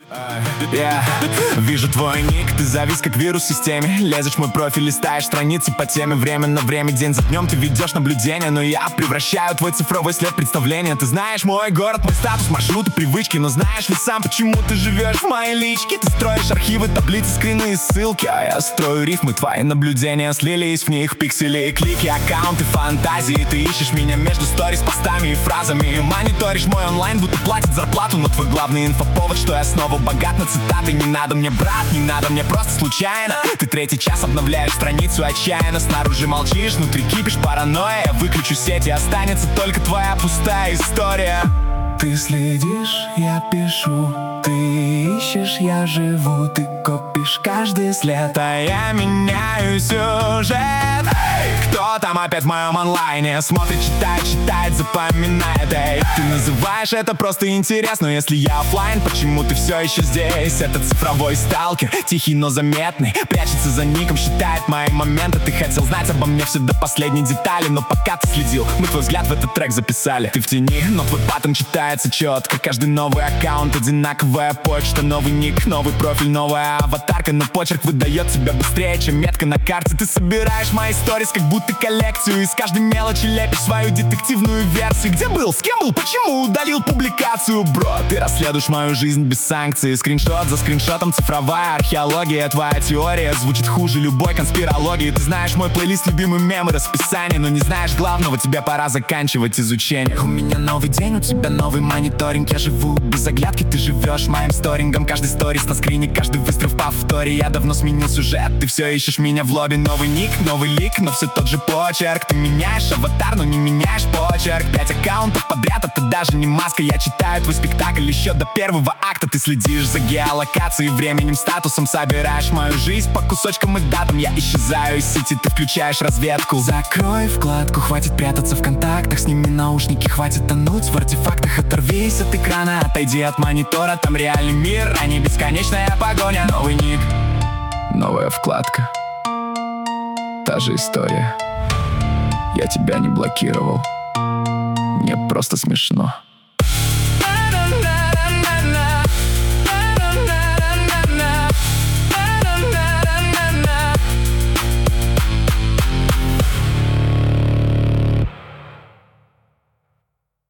Вижу твой ник, ты завис как вирус в системе. Лезешь в мой профиль, листаешь страницы по теме. Время на время, день за днем ты ведешь наблюдение. Но я превращаю твой цифровой след в представление. Ты знаешь мой город, мой статус, маршруты, привычки. Но знаешь ли сам, почему ты живешь в моей личке? Ты строишь архивы, таблицы, скрины и ссылки. А я строю рифмы, твои наблюдения слились в них пиксели и клики. Аккаунты, фантазии, ты ищешь меня между сторис, постами и фразами. Мониторишь мой онлайн, будто платит зарплату. Но твой главный инфоповод, что я снова богат на цитаты. Не надо мне, брат, не надо мне, просто случайно. Ты третий час обновляешь страницу отчаянно. Снаружи молчишь, внутри кипишь паранойя. Я выключу сеть и останется только твоя пустая история. Ты следишь, я пишу, ты ищешь, я живу. Ты копишь каждый след, а я меняю сюжет. Кто там опять в моем онлайне? Смотрит, читает, запоминает. Ты называешь это просто интерес, но если я офлайн, почему ты все еще здесь? Это цифровой сталкер, тихий, но заметный. Прячется за ником, считает мои моменты. Ты хотел знать обо мне все до последней детали, но пока ты следил, мы твой взгляд в этот трек записали. Ты в тени, но твой паттерн читается четко. Каждый новый аккаунт, одинаковая почта. Новый ник, новый профиль, новая аватарка. Но почерк выдает тебя быстрее, чем метка на карте. Ты собираешь мои сторис, как будто коллекцию. Из каждой мелочи лепишь свою детективную версию. Где был, с кем был, почему удалил публикацию? Бро, ты расследуешь мою жизнь без санкций. Скриншот за скриншотом, цифровая археология. Твоя теория звучит хуже любой конспирологии. Ты знаешь мой плейлист, любимый мемы, расписание. Но не знаешь главного, тебе пора заканчивать изучение. У меня новый день, у тебя новый мониторинг. Я живу без оглядки, ты живешь моим сторингом. Каждый сторис на скрине, каждый выстрел в повторе. Я давно сменил сюжет, ты все ищешь меня в лобби. Новый ник, новый лик, но все тот же почерк. Ты меняешь аватар, но не меняешь почерк. 5 аккаунтов подряд, это даже не маска. Я читаю твой спектакль еще до первого акта. Ты следишь за геолокацией, временем, статусом. Собираешь мою жизнь по кусочкам и датам. Я исчезаю из сети, ты включаешь разведку. Закрой вкладку, хватит прятаться в контактах. Сними наушники, хватит тонуть в артефактах. Оторвись от экрана, отойди от монитора. Там реальный мир, а не бесконечная погоня. Новый ник, новая вкладка, та же история. Я тебя не блокировал, мне просто смешно.